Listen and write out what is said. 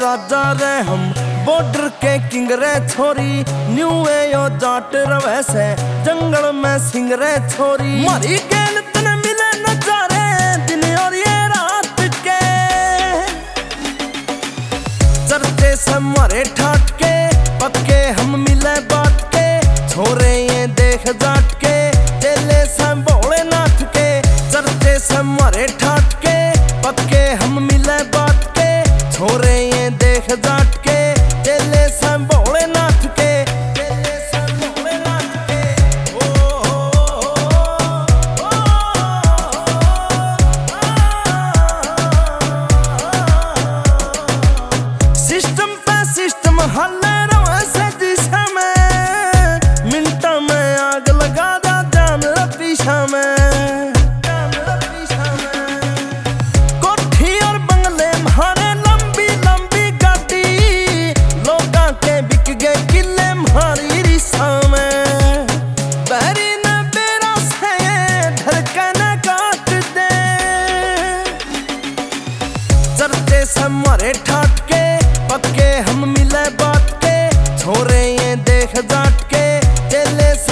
राजा रे हम बॉर्डर के किंग रे छोरी, न्यू ए यो जाट रवे से जंगल में सिंह रे छोरी। मारी गेल तने मिले नजारे दिन और ये रात के, चर्चे से मारे ठाट के पक्के हम मिले बात के, छोरे ये देख जाट के चेले से भोलेनाथ के। चर्चे से मारे ठाट के पक्के हम मिले बात के, छोरे ये देख जाट के चेले से भोलेनाथ के, चेले से भोलेनाथ के। सिस्टम पे सिस्टम हल्ले रवा से दिशा में, मिनटा में आग लगा दा जान पीछा में। कोठी और बंगले म्हारे लंबी लंबी गाड़ी, लोगा के बिक गए किले म्हारी रिसा में। बैरी ने बेरा से धड़कन काट दे, चर्चे से मारे ठाट के पक्के हम मिले बात के, छोरे ये देख जाट के चेले